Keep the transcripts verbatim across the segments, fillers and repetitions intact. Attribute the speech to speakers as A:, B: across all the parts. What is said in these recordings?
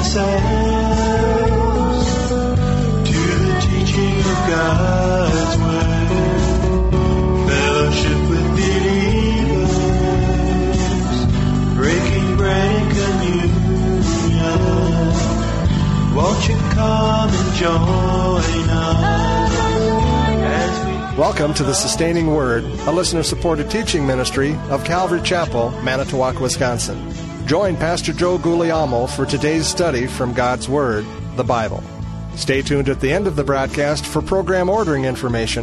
A: ourselves to the teaching of God's Word, fellowship with believers, breaking bread and communion. Won't you come and join us as we...
B: Welcome to the Sustaining Word, a listener-supported teaching ministry of Calvary Chapel, Manitowoc, Wisconsin. Join Pastor Joe Guglielmo for today's study from God's Word, the Bible. Stay tuned at the end of the broadcast for program ordering information.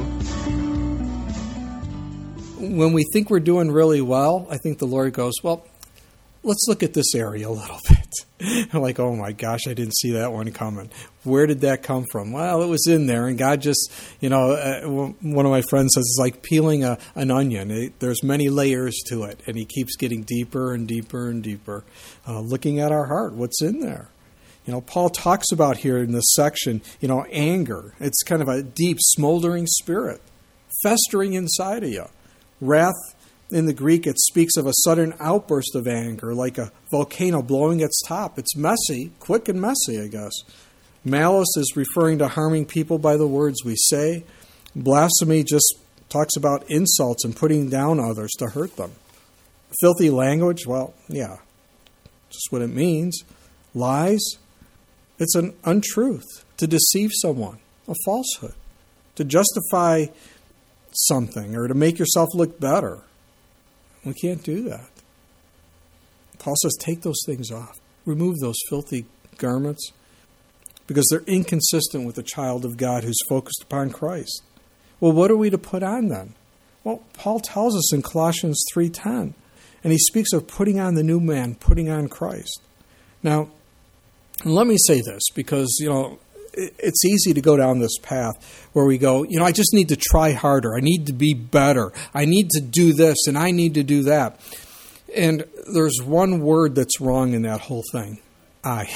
C: When we think we're doing really well, I think the Lord goes, well, let's look at this area a little bit. I'm like, oh my gosh, I didn't see that one coming. Where did that come from? Well, it was in there, and God just, you know, uh, one of my friends says it's like peeling a, an onion. It, there's many layers to it, and He keeps getting deeper and deeper and deeper, uh, looking at our heart, what's in there. You know, Paul talks about here in this section, you know, anger. It's kind of a deep, smoldering spirit, festering inside of you. Wrath, in the Greek, it speaks of a sudden outburst of anger, like a volcano blowing its top. It's messy, quick and messy, I guess. Malice is referring to harming people by the words we say. Blasphemy just talks about insults and putting down others to hurt them. Filthy language, well, yeah, just what it means. Lies, it's an untruth, to deceive someone, a falsehood, to justify something or to make yourself look better. We can't do that. Paul says, take those things off. Remove those filthy garments because they're inconsistent with the child of God who's focused upon Christ. Well, what are we to put on then? Well, Paul tells us in Colossians three ten, and he speaks of putting on the new man, putting on Christ. Now, let me say this because, you know, it's easy to go down this path where we go, you know, I just need to try harder. I need to be better. I need to do this and I need to do that. And there's one word that's wrong in that whole thing. I.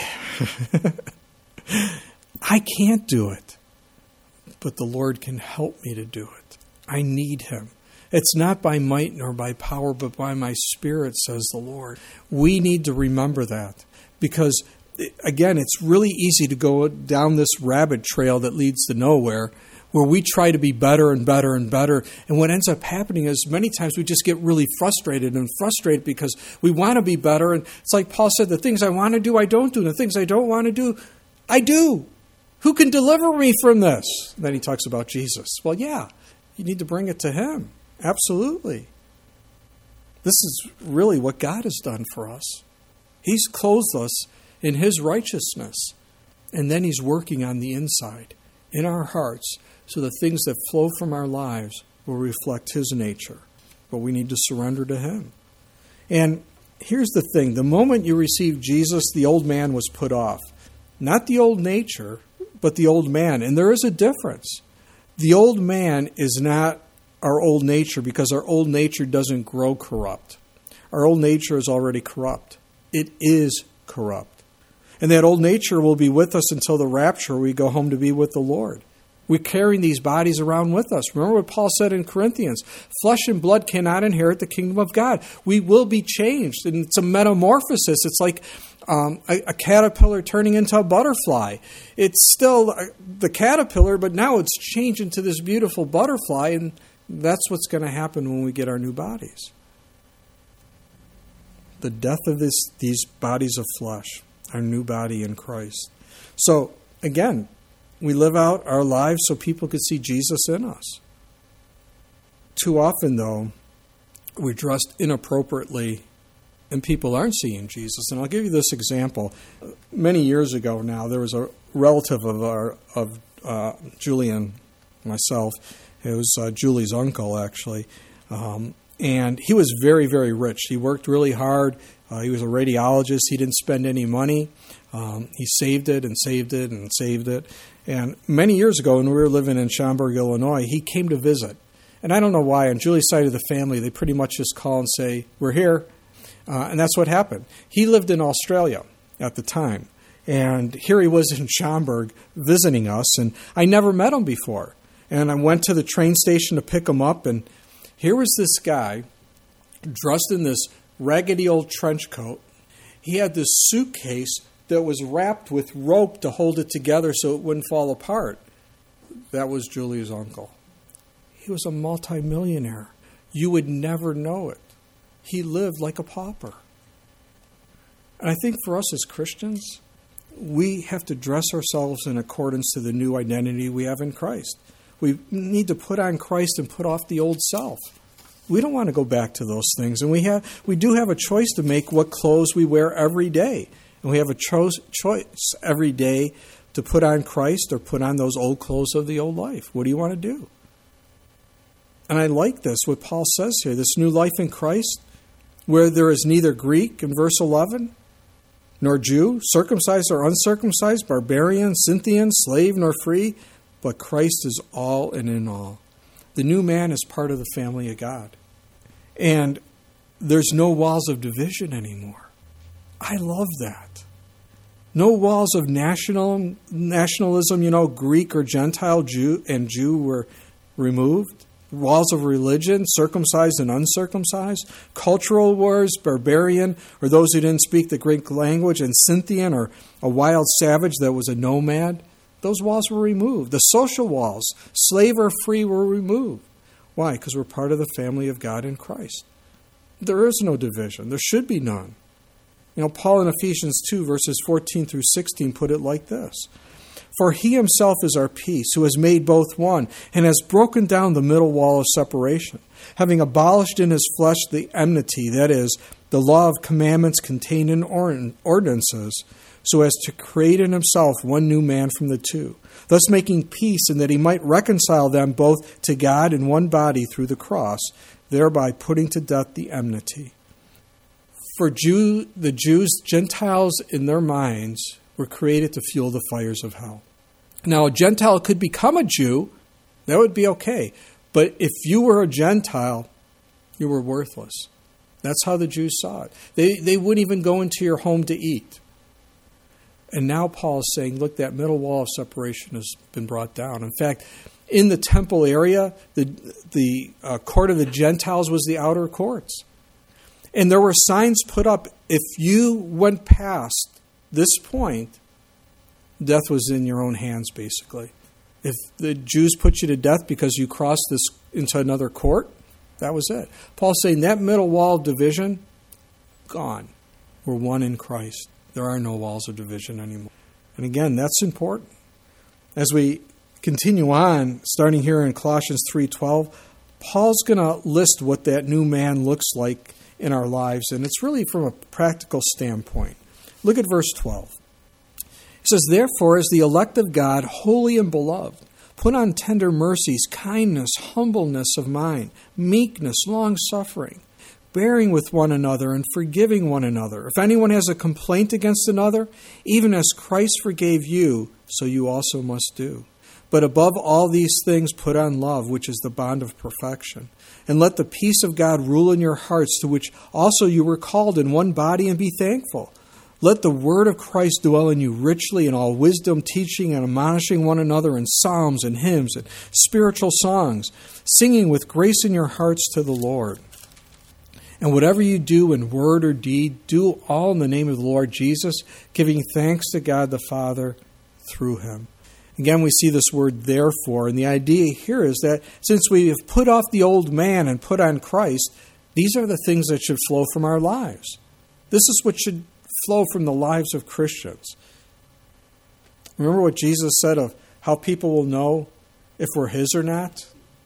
C: I can't do it, but the Lord can help me to do it. I need Him. It's not by might nor by power, but by my Spirit, says the Lord. We need to remember that because again, it's really easy to go down this rabbit trail that leads to nowhere where we try to be better and better and better. And what ends up happening is many times we just get really frustrated and frustrated because we want to be better. And it's like Paul said, the things I want to do, I don't do. And the things I don't want to do, I do. Who can deliver me from this? And then he talks about Jesus. Well, yeah, you need to bring it to Him. Absolutely. This is really what God has done for us. He's clothed us in His righteousness. And then He's working on the inside, in our hearts, so the things that flow from our lives will reflect His nature. But we need to surrender to Him. And here's the thing. The moment you receive Jesus, the old man was put off. Not the old nature, but the old man. And there is a difference. The old man is not our old nature because our old nature doesn't grow corrupt. Our old nature is already corrupt. It is corrupt. And that old nature will be with us until the rapture, we go home to be with the Lord. We're carrying these bodies around with us. Remember what Paul said in Corinthians, flesh and blood cannot inherit the kingdom of God. We will be changed, and it's a metamorphosis. It's like um, a, a caterpillar turning into a butterfly. It's still the caterpillar, but now it's changed into this beautiful butterfly, and that's what's going to happen when we get our new bodies. The death of this, these bodies of flesh. Our new body in Christ. So, again, we live out our lives so people could see Jesus in us. Too often, though, we're dressed inappropriately and people aren't seeing Jesus. And I'll give you this example. Many years ago now, there was a relative of our, of uh, Julian, myself. It was uh, Julie's uncle, actually. Um, and he was very, very rich. He worked really hard. Uh, he was a radiologist. He didn't spend any money. Um, he saved it and saved it and saved it. And many years ago, when we were living in Schaumburg, Illinois, he came to visit. And I don't know why. On Julie's side of the family, they pretty much just call and say, we're here. Uh, and that's what happened. He lived in Australia at the time. And here he was in Schaumburg visiting us. And I never met him before. And I went to the train station to pick him up. And here was this guy dressed in this raggedy old trench coat. He had this suitcase that was wrapped with rope to hold it together so it wouldn't fall apart. That was Julie's uncle. He was a multimillionaire. You would never know it. He lived like a pauper. And I think for us as Christians, we have to dress ourselves in accordance to the new identity we have in Christ. We need to put on Christ and put off the old self. We don't want to go back to those things. And we have, we do have a choice to make what clothes we wear every day. And we have a cho- choice every day to put on Christ or put on those old clothes of the old life. What do you want to do? And I like this, what Paul says here, this new life in Christ, where there is neither Greek in verse eleven, nor Jew, circumcised or uncircumcised, barbarian, Scythian, slave nor free, but Christ is all and in all. The new man is part of the family of God. And there's no walls of division anymore. I love that. No walls of national nationalism, you know, Greek or Gentile, Jew and Jew were removed. Walls of religion, circumcised and uncircumcised, cultural wars, barbarian, or those who didn't speak the Greek language, and Scythian, or a wild savage that was a nomad. Those walls were removed. The social walls, slave or free, were removed. Why? Because we're part of the family of God in Christ. There is no division. There should be none. You know, Paul in Ephesians two, verses fourteen through sixteen, put it like this. For he himself is our peace, who has made both one, and has broken down the middle wall of separation, having abolished in his flesh the enmity, that is, the law of commandments contained in ordinances, so as to create in himself one new man from the two, thus making peace, and that he might reconcile them both to God in one body through the cross, thereby putting to death the enmity. For Jew, the Jews, Gentiles in their minds were created to fuel the fires of hell. Now, a Gentile could become a Jew. That would be okay. But if you were a Gentile, you were worthless. That's how the Jews saw it. They, they wouldn't even go into your home to eat. And now Paul is saying, look, that middle wall of separation has been brought down. In fact, in the temple area, the, the uh, court of the Gentiles was the outer courts. And there were signs put up. If you went past this point, death was in your own hands, basically. If the Jews put you to death because you crossed this into another court, that was it. Paul's saying that middle wall of division, gone. We're one in Christ. There are no walls of division anymore. And again, that's important. As we continue on, starting here in Colossians three twelve, Paul's going to list what that new man looks like in our lives, and it's really from a practical standpoint. Look at verse twelve. It says, therefore, as the elect of God, holy and beloved, put on tender mercies, kindness, humbleness of mind, meekness, long-suffering, bearing with one another and forgiving one another. If anyone has a complaint against another, even as Christ forgave you, so you also must do. But above all these things, put on love, which is the bond of perfection. And let the peace of God rule in your hearts, to which also you were called in one body, and be thankful. Let the word of Christ dwell in you richly in all wisdom, teaching and admonishing one another in psalms and hymns and spiritual songs, singing with grace in your hearts to the Lord. And whatever you do in word or deed, do all in the name of the Lord Jesus, giving thanks to God the Father through him. Again, we see this word therefore, and the idea here is that since we have put off the old man and put on Christ, these are the things that should flow from our lives. This is what should flow from the lives of Christians. Remember what Jesus said of how people will know if we're his or not?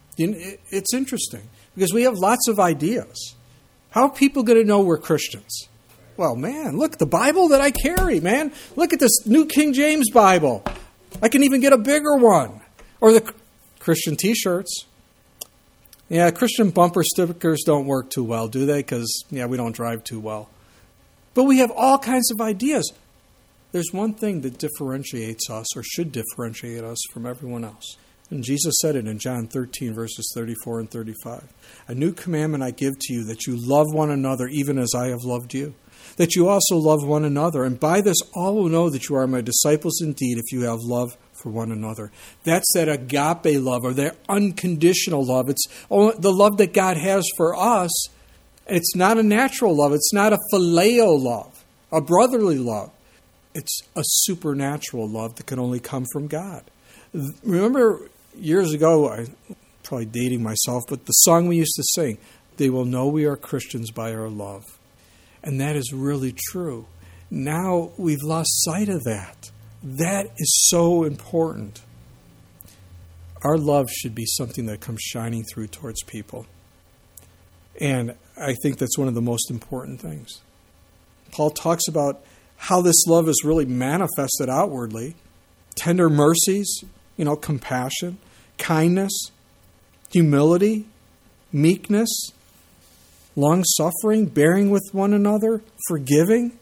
C: It's interesting because we have lots of ideas. How are people going to know we're Christians? Well, man, look, the Bible that I carry, man. Look at this New King James Bible. I can even get a bigger one. Or the Christian t-shirts. Yeah, Christian bumper stickers don't work too well, do they? Because, yeah, we don't drive too well. But we have all kinds of ideas. There's one thing that differentiates us, or should differentiate us from everyone else. And Jesus said it in John thirteen, verses thirty-four and thirty-five. A new commandment I give to you, that you love one another even as I have loved you. That you also love one another. And by this all will know that you are my disciples indeed, if you have love for one another. That's that agape love, or that unconditional love. It's the love that God has for us. It's not a natural love. It's not a phileo love, a brotherly love. it's a supernatural love that can only come from God. Remember years ago, I'm probably dating myself, but the song we used to sing, "They will know we are Christians by our love." And that is really true. Now we've lost sight of that. That is so important. Our love should be something that comes shining through towards people. And I think that's one of the most important things. Paul talks about how this love is really manifested outwardly. Tender mercies, you know, compassion, kindness, humility, meekness, long-suffering, bearing with one another, forgiving.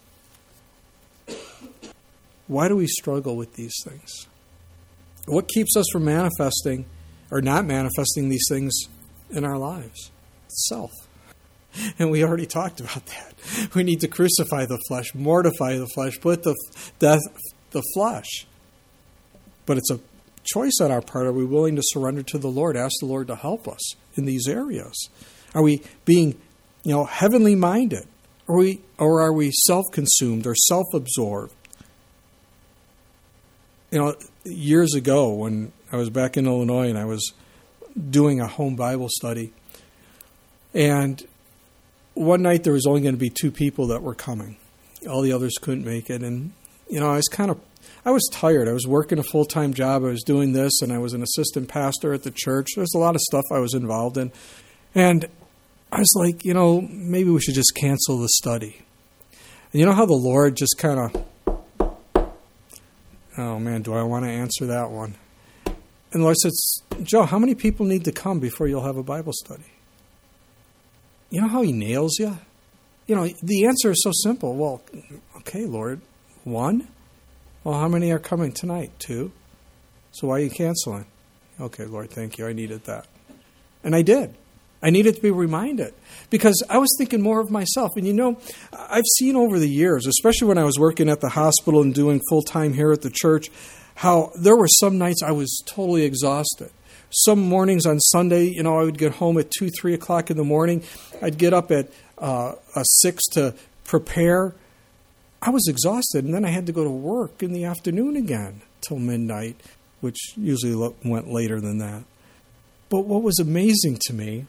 C: Why do we struggle with these things? What keeps us from manifesting or not manifesting these things in our lives? It's self. And we already talked about that. We need to crucify the flesh, mortify the flesh, put to death the flesh. But it's a choice on our part. Are we willing to surrender to the Lord? Ask the Lord to help us in these areas. Are we being, you know, heavenly minded? Are we, or are we self-consumed or self-absorbed? You know, years ago when I was back in Illinois and I was doing a home Bible study, and one night there was only going to be two people that were coming. All the others couldn't make it. And, you know, I was kind of, I was tired. I was working a full-time job. I was doing this, and I was an assistant pastor at the church. There's a lot of stuff I was involved in. And I was like, you know, maybe we should just cancel the study. And you know how the Lord just kind of, oh man, do I want to answer that one? And the Lord says, Joe, how many people need to come before you'll have a Bible study? You know how he nails you? You know, the answer is so simple. Well, okay, Lord, one? Well, how many are coming tonight? Two? So why are you canceling? Okay, Lord, thank you. I needed that. And I did. I needed to be reminded because I was thinking more of myself. And you know, I've seen over the years, especially when I was working at the hospital and doing full-time here at the church, how there were some nights I was totally exhausted. Some mornings on Sunday, you know, I would get home at two, three o'clock in the morning. I'd get up at uh, a six to prepare. I was exhausted, and then I had to go to work in the afternoon again till midnight, which usually went later than that. But what was amazing to me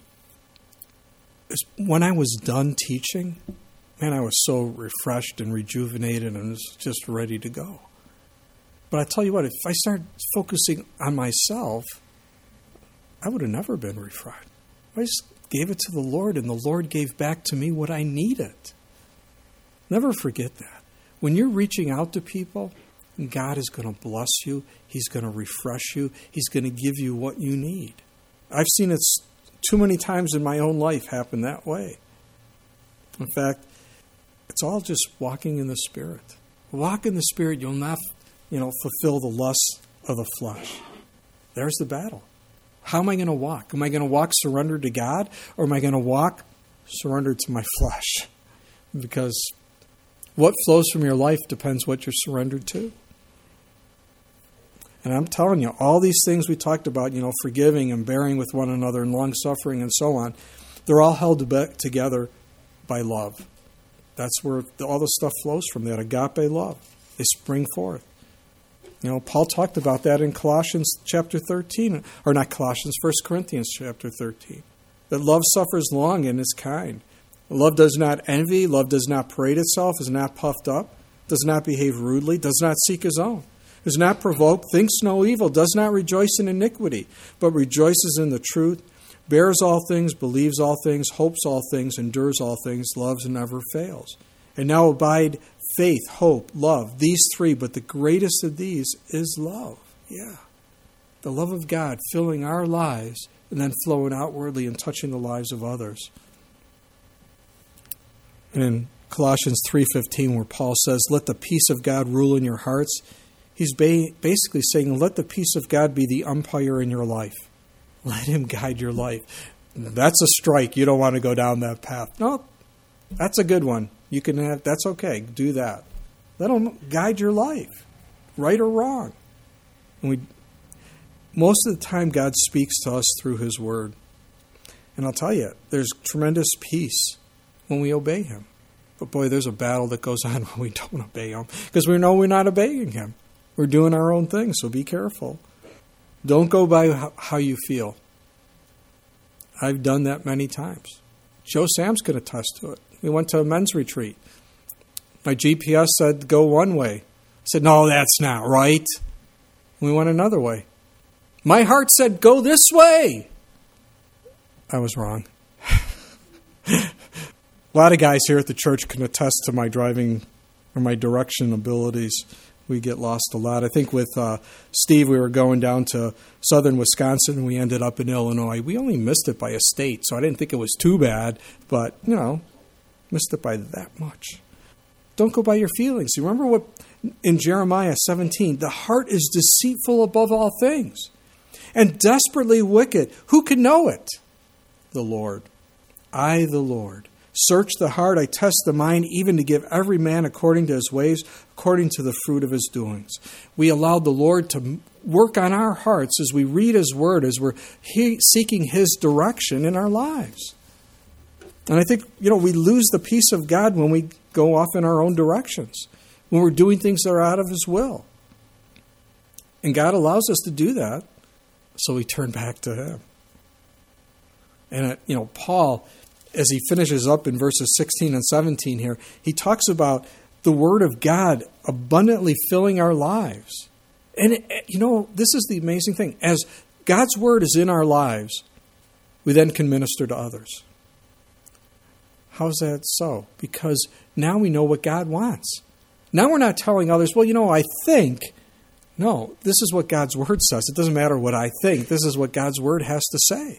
C: is when I was done teaching, man, I was so refreshed and rejuvenated and was just ready to go. But I tell you what, if I started focusing on myself, I would have never been refreshed. I just gave it to the Lord, and the Lord gave back to me what I needed. Never forget that. When you're reaching out to people, God is going to bless you. He's going to refresh you. He's going to give you what you need. I've seen it too many times in my own life happen that way. In fact, it's all just walking in the Spirit. Walk in the Spirit, you'll not, you know, fulfill the lusts of the flesh. There's the battle. How am I going to walk? Am I going to walk surrendered to God, or am I going to walk surrendered to my flesh? Because what flows from your life depends what you're surrendered to. And I'm telling you, all these things we talked about, you know, forgiving and bearing with one another and long-suffering and so on, they're all held together by love. That's where all the stuff flows from, that agape love. They spring forth. You know, Paul talked about that in Colossians chapter thirteen, or not Colossians, First Corinthians chapter thirteen. That love suffers long and is kind. Love does not envy, love does not parade itself, is not puffed up, does not behave rudely, does not seek his own, is not provoked, thinks no evil, does not rejoice in iniquity, but rejoices in the truth, bears all things, believes all things, hopes all things, endures all things, loves and never fails. And now abide faith, hope, love, these three, but the greatest of these is love. Yeah. The love of God filling our lives and then flowing outwardly and touching the lives of others. And in Colossians three fifteen, where Paul says, let the peace of God rule in your hearts, he's ba- basically saying, let the peace of God be the umpire in your life. Let him guide your life. That's a strike. You don't want to go down that path. No, that's a good one. You can have, that's okay. Do that. Let him guide your life, right or wrong. And we, most of the time, God speaks to us through his word. And I'll tell you, there's tremendous peace when we obey him. But boy, there's a battle that goes on when we don't obey him, because we know we're not obeying him. We're doing our own thing, so be careful. Don't go by how you feel. I've done that many times. Joe Sam's can attest to it. We went to a men's retreat. My G P S said go one way. I said, no, that's not right. We went another way. My heart said go this way. I was wrong. A lot of guys here at the church can attest to my driving or my direction abilities. We get lost a lot. I think with uh, Steve, we were going down to southern Wisconsin, and we ended up in Illinois. We only missed it by a state, so I didn't think it was too bad, but, you know, missed it by that much. Don't go by your feelings. You remember what in Jeremiah seventeen, the heart is deceitful above all things and desperately wicked. Who can know it? The Lord. I, the Lord. Search the heart, I test the mind, even to give every man according to his ways, according to the fruit of his doings. We allow the Lord to work on our hearts as we read his word, as we're he, seeking his direction in our lives. And I think, you know, we lose the peace of God when we go off in our own directions, when we're doing things that are out of his will. And God allows us to do that, so we turn back to him. And, you know, Paul, as he finishes up in verses sixteen and seventeen here, he talks about the Word of God abundantly filling our lives. And, it, you know, this is the amazing thing. As God's Word is in our lives, we then can minister to others. How's that so? Because now we know what God wants. Now we're not telling others, well, you know, I think. No, this is what God's Word says. It doesn't matter what I think. This is what God's Word has to say.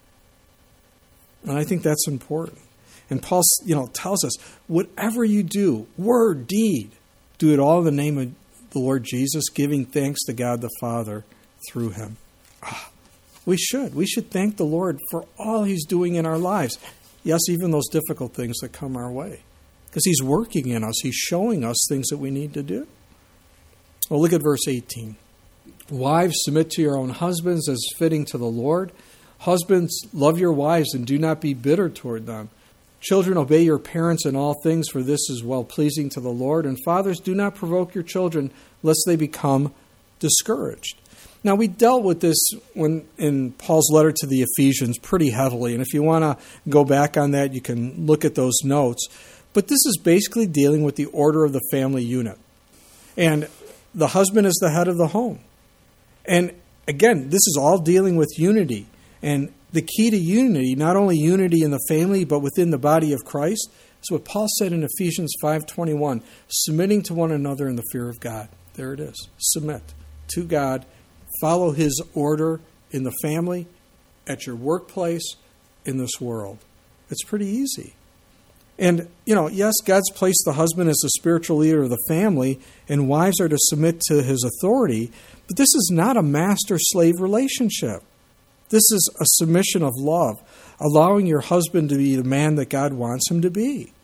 C: And I think that's important. And Paul, you know, tells us, whatever you do, word, deed, do it all in the name of the Lord Jesus, giving thanks to God the Father through him. Ah, we should. We should thank the Lord for all he's doing in our lives. Yes, even those difficult things that come our way. Because he's working in us. He's showing us things that we need to do. Well, look at verse eighteen. Wives, submit to your own husbands as fitting to the Lord. Husbands, love your wives and do not be bitter toward them. Children, obey your parents in all things, for this is well-pleasing to the Lord. And fathers, do not provoke your children, lest they become discouraged. Now, we dealt with this when in Paul's letter to the Ephesians pretty heavily. And if you want to go back on that, you can look at those notes. But this is basically dealing with the order of the family unit. And the husband is the head of the home. And again, this is all dealing with unity. And the key to unity, not only unity in the family, but within the body of Christ, is what Paul said in Ephesians five twenty-one, submitting to one another in the fear of God. There it is. Submit to God. Follow his order in the family, at your workplace, in this world. It's pretty easy. And, you know, yes, God's placed the husband as the spiritual leader of the family, and wives are to submit to his authority, but this is not a master-slave relationship. This is a submission of love, allowing your husband to be the man that God wants him to be.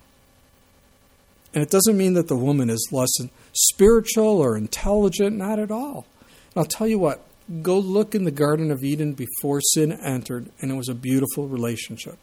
C: And it doesn't mean that the woman is less spiritual or intelligent, not at all. And I'll tell you what, go look in the Garden of Eden before sin entered, and it was a beautiful relationship.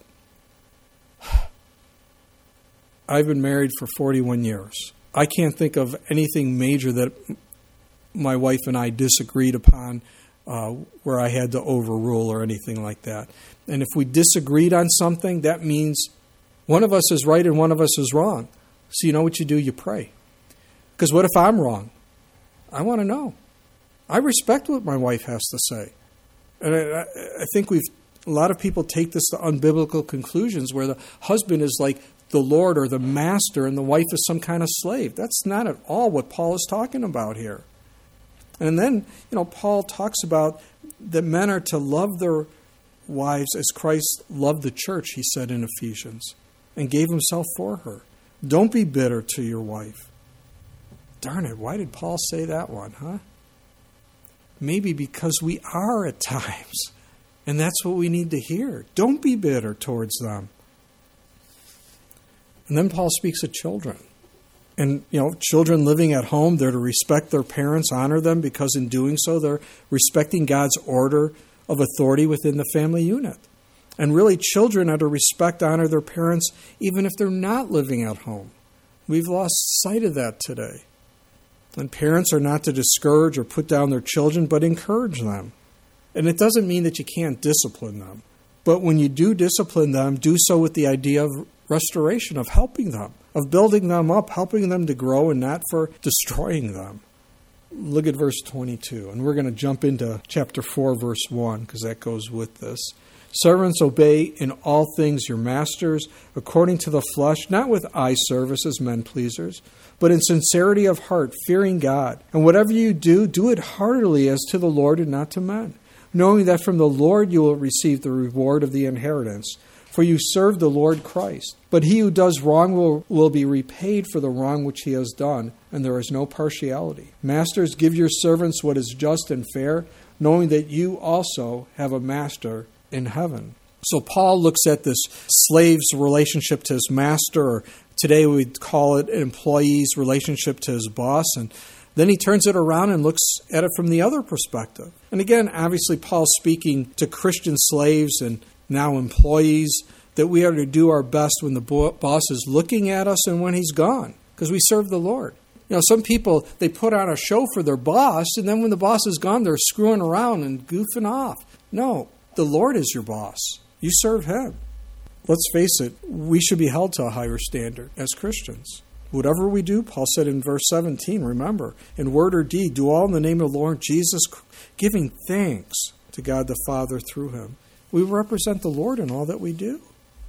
C: I've been married for forty-one years. I can't think of anything major that my wife and I disagreed upon Uh, where I had to overrule or anything like that. And if we disagreed on something, that means one of us is right and one of us is wrong. So you know what you do? You pray. Because what if I'm wrong? I want to know. I respect what my wife has to say. And I, I think we've a lot of people take this to unbiblical conclusions where the husband is like the Lord or the master and the wife is some kind of slave. That's not at all what Paul is talking about here. And then, you know, Paul talks about that men are to love their wives as Christ loved the church, he said in Ephesians, and gave himself for her. Don't be bitter to your wife. Darn it, why did Paul say that one, huh? Maybe because we are at times, and that's what we need to hear. Don't be bitter towards them. And then Paul speaks of children. And, you know, children living at home, they're to respect their parents, honor them, because in doing so, they're respecting God's order of authority within the family unit. And really, children are to respect, honor their parents, even if they're not living at home. We've lost sight of that today. And parents are not to discourage or put down their children, but encourage them. And it doesn't mean that you can't discipline them. But when you do discipline them, do so with the idea of restoration, of helping them, of building them up, helping them to grow, and not for destroying them. Look at verse twenty-two, and we're going to jump into chapter four, verse one, because that goes with this. Servants, obey in all things your masters, according to the flesh, not with eye service as men pleasers, but in sincerity of heart, fearing God. And whatever you do, do it heartily as to the Lord and not to men, knowing that from the Lord you will receive the reward of the inheritance. For you serve the Lord Christ. But he who does wrong will, will be repaid for the wrong which he has done, and there is no partiality. Masters, give your servants what is just and fair, knowing that you also have a master in heaven. So Paul looks at this slave's relationship to his master, or today we'd call it an employee's relationship to his boss, and then he turns it around and looks at it from the other perspective. And again, obviously Paul's speaking to Christian slaves and now employees, that we are to do our best when the boss is looking at us and when he's gone, because we serve the Lord. You know, some people, they put on a show for their boss, and then when the boss is gone, they're screwing around and goofing off. No, the Lord is your boss. You serve him. Let's face it, we should be held to a higher standard as Christians. Whatever we do, Paul said in verse seventeen, remember, in word or deed, do all in the name of the Lord Jesus, giving thanks to God the Father through him. We represent the Lord in all that we do.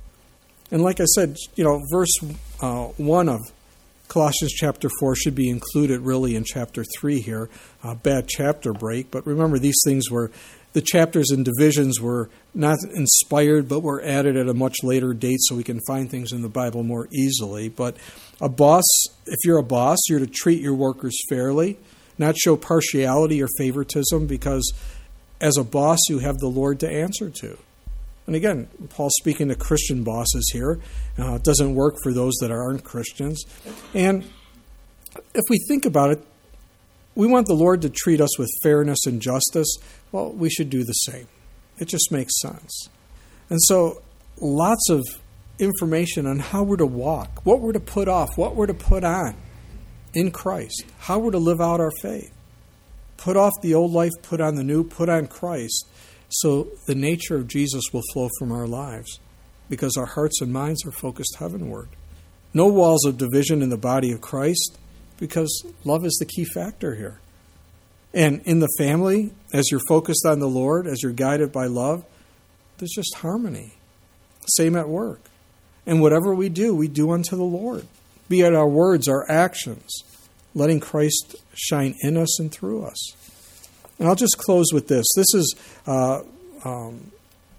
C: And like I said, you know, verse uh, one of Colossians chapter four should be included really in chapter three here. A bad chapter break. But remember, these things were, the chapters and divisions were not inspired, but were added at a much later date so we can find things in the Bible more easily. But a boss, if you're a boss, you're to treat your workers fairly, not show partiality or favoritism, because as a boss, you have the Lord to answer to. And again, Paul's speaking to Christian bosses here. Uh, it doesn't work for those that aren't Christians. And if we think about it, we want the Lord to treat us with fairness and justice. Well, we should do the same. It just makes sense. And so lots of information on how we're to walk, what we're to put off, what we're to put on in Christ, how we're to live out our faith. Put off the old life, put on the new, put on Christ, so the nature of Jesus will flow from our lives, because our hearts and minds are focused heavenward. No walls of division in the body of Christ, because love is the key factor here. And in the family, as you're focused on the Lord, as you're guided by love, there's just harmony. Same at work. And whatever we do, we do unto the Lord, be it our words, our actions, letting Christ shine in us and through us. And I'll just close with this. This is uh, um,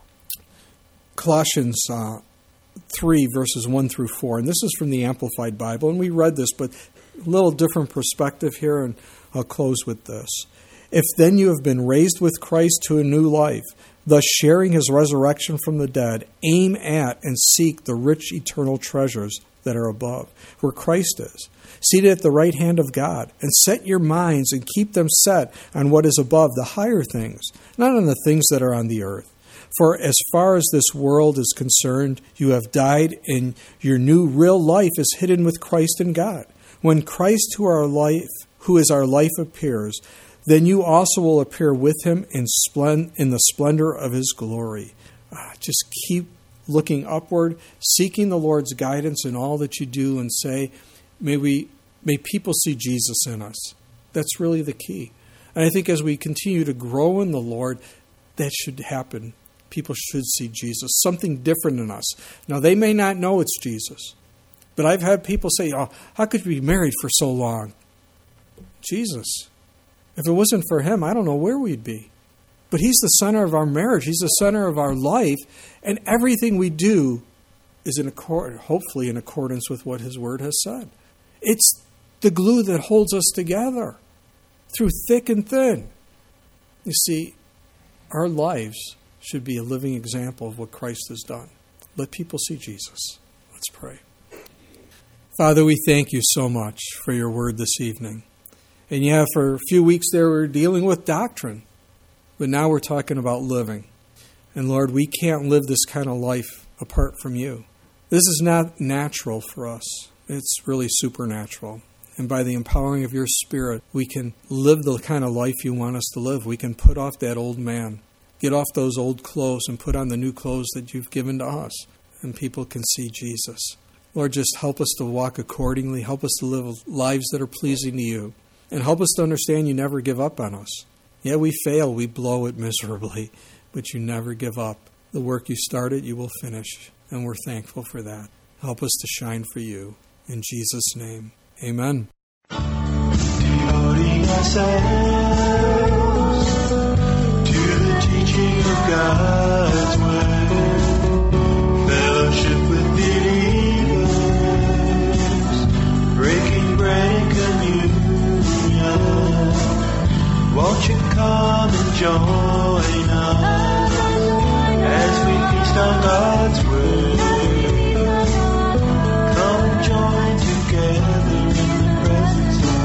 C: Colossians uh, three, verses one through four. And this is from the Amplified Bible. And we read this, but a little different perspective here, and I'll close with this. If then you have been raised with Christ to a new life, thus sharing his resurrection from the dead, aim at and seek the rich eternal treasures that are above, where Christ is, seated at the right hand of God, and set your minds and keep them set on what is above, the higher things, not on the things that are on the earth. For as far as this world is concerned, you have died, and your new real life is hidden with Christ in God. When Christ, who our life, who is our life, appears, then you also will appear with him in splend- in the splendor of his glory. Uh, just keep looking upward, seeking the Lord's guidance in all that you do, and say, may we, may people see Jesus in us. That's really the key. And I think as we continue to grow in the Lord, that should happen. People should see Jesus, something different in us. Now, they may not know it's Jesus, but I've had people say, oh, how could you be married for so long? Jesus. If it wasn't for him, I don't know where we'd be. But he's the center of our marriage. He's the center of our life. And everything we do is in accord, hopefully in accordance with what his word has said. It's the glue that holds us together through thick and thin. You see, our lives should be a living example of what Christ has done. Let people see Jesus. Let's pray. Father, we thank you so much for your word this evening. And yeah, for a few weeks there we were dealing with doctrine. But now we're talking about living. And Lord, we can't live this kind of life apart from you. This is not natural for us. It's really supernatural. And by the empowering of your Spirit, we can live the kind of life you want us to live. We can put off that old man, get off those old clothes and put on the new clothes that you've given to us. And people can see Jesus. Lord, just help us to walk accordingly. Help us to live lives that are pleasing to you. And help us to understand you never give up on us. Yeah, we fail. We blow it miserably. But you never give up. The work you started, you will finish. And we're thankful for that. Help us to shine for you. In Jesus' name, amen.
A: Devoting ourselves to the teaching of God's word, fellowship with believers, breaking bread and communion. Won't you come and join us as we feast on God's word? Come and join together in the presence of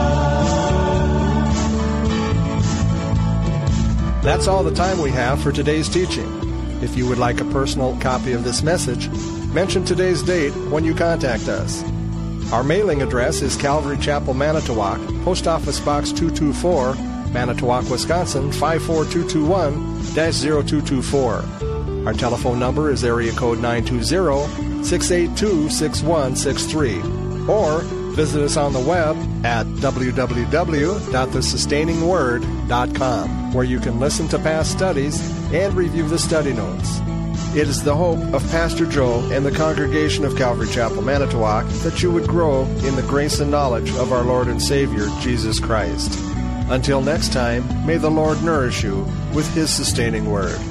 A: God.
B: That's all the time we have for today's teaching. If you would like a personal copy of this message, mention today's date when you contact us. Our mailing address is Calvary Chapel, Manitowoc, Post Office Box two two four, Manitowoc, Wisconsin five four two two one dash zero two two four. Our telephone number is area code nine two zero, six eight two, six one six three. Or visit us on the web at w w w dot the sustaining word dot com, where you can listen to past studies and review the study notes. It is the hope of Pastor Joe and the congregation of Calvary Chapel, Manitowoc, that you would grow in the grace and knowledge of our Lord and Savior, Jesus Christ. Until next time, may the Lord nourish you with His sustaining word.